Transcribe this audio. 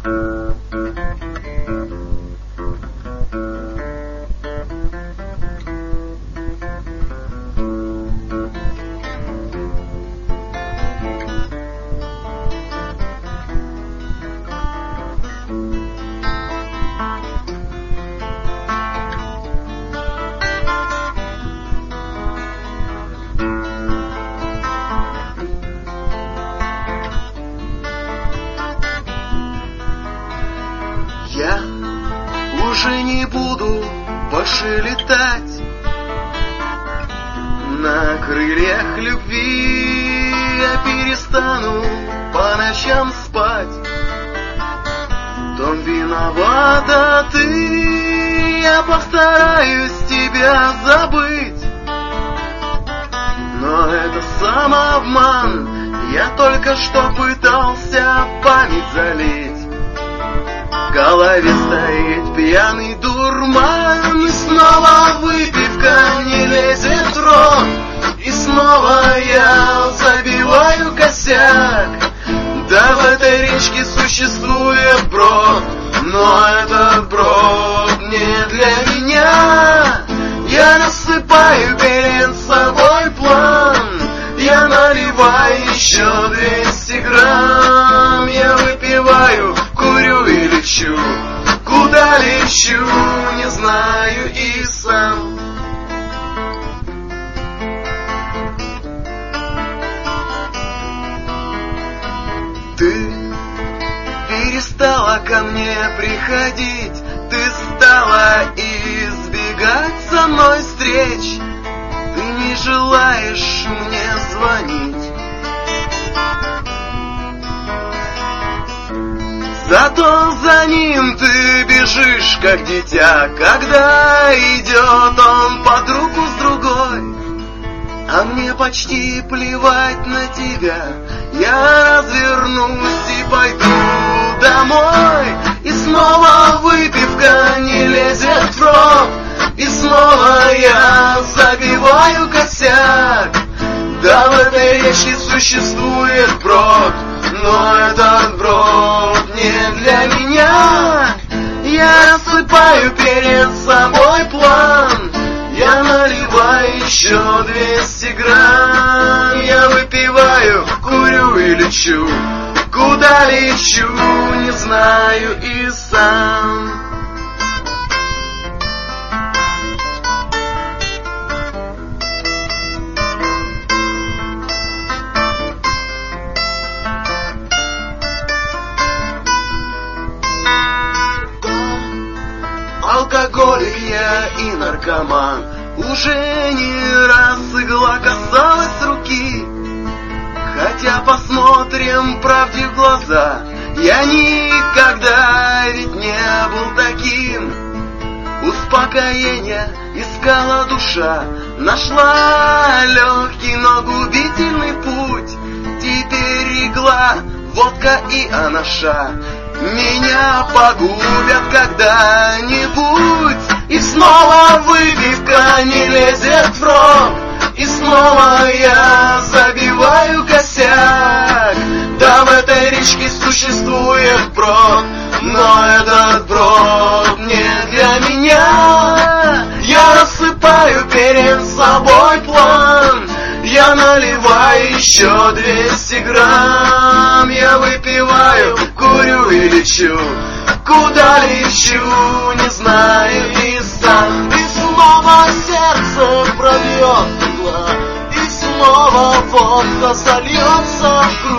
Я уже не буду больше летать на крыльях любви. Я перестану по ночам спать. В том виновата ты. Я постараюсь тебя забыть, но это самообман. Я только что пытался память залить. В голове стоит пьяный дурман, и снова выпивка не лезет в рот, и снова я забиваю косяк. Да, в этой речке существует брод, но этот брод не для меня. Я насыпаю перед собой план, я наливаю еще 200 грамм. Я выпиваю, курю и лечу. Куда лечу, не знаю и сам. Ты перестала ко мне приходить, ты стала избегать со мной встреч, ты не желаешь мне звонить. Зато за ним ты бежишь, как дитя, когда идет он под руку с другой. А мне почти плевать на тебя. Я развернусь и пойду домой. И снова выпивка не лезет в рот, и снова я забиваю косяк. Да, в этой речке существует брод, но этот брод не для меня. Я рассыпаю перед собой план, я наливаю еще 200 грамм. Я выпиваю, курю и лечу. Куда лечу, не знаю и сам. Алкоголик я и наркоман, уже не раз игла касалась руки. Хотя посмотрим правде в глаза, я никогда ведь не был таким. Успокоение искала душа, нашла легкий, но губительный путь. Теперь игла, водка и анаша меня погубят когда-нибудь. И снова выпивка не лезет в рот, и снова я забиваю косяк. Да, в этой речке существует брод, но этот брод не для меня. Я рассыпаю перед собой план, я наливаю еще 200 грамм. Я выпиваю, курю и лечу. Куда лечу, не знаю и сам. И снова сердце пробьет игла, и снова водка сольется в